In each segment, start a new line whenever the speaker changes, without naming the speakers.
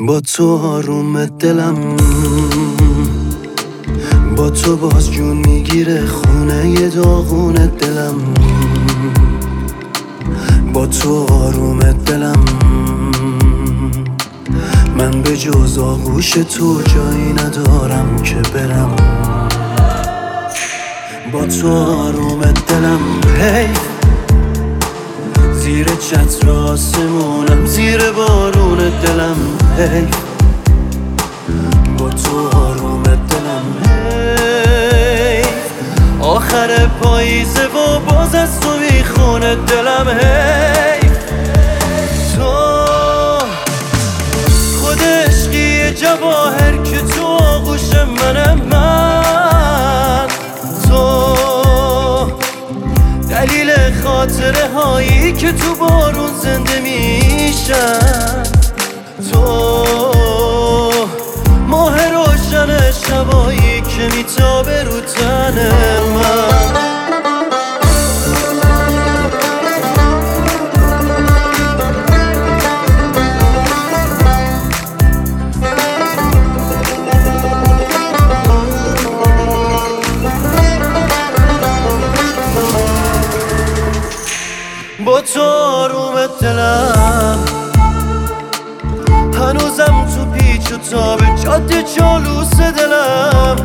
با تو آروم دلم، با تو باز جون میگیره خونه داغون دلم. با تو آروم دلم، من به جز آغوش تو جایی ندارم که برم. با تو آروم دلم، هی زیر چتر آسمونم، زیر بارون دلم، هی با تو آروم دلم، هی آخر پاییزه و باز از تو میخونه دلم. هی تو خود عشقی جواهر که تو آغوش منم، من تو دلیل خاطره هایی که تو بارون زنده میشن، تو ماه روشن شبایی که میتابه رو تن من. با تو آروم دلم، هنوزم تو پیچ و تاب جاده جالوس دلم.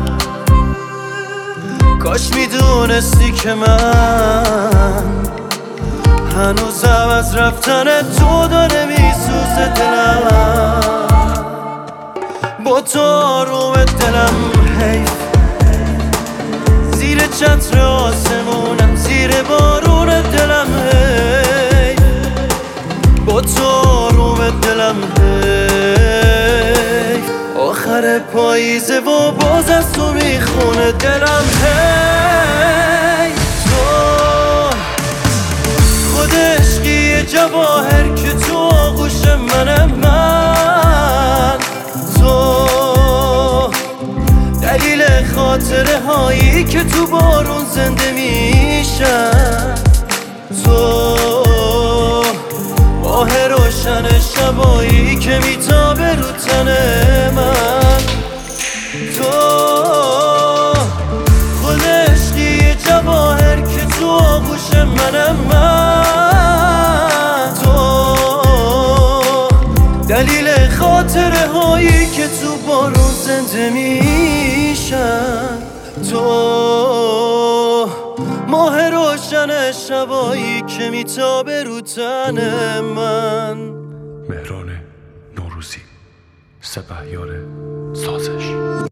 کاش میدونستی که من هنوزم از رفتن تو داره میسوزه دلم. با تو آروم دلم، حیف زیر چتر آسمونم، زیر بارون دلم، هی با تو آروم دلم، هی آخر پاییزه و باز از تو میخونه دلم. هی تو خود عشقی جواهر که تو آغوش منم، من تو دلیل خاطره هایی که تو بارون زنده میشن، تو ماه روشن شبایی که میتابه رو تن من. تو خود عشقی جواهر که تو آغوش منم، من تو دلیل خاطره هایی که تو بارون زنده میشن، تو ماه روشن شبایی که میتابه رو تن من.
مهران نوروزی، سپهیار سازش.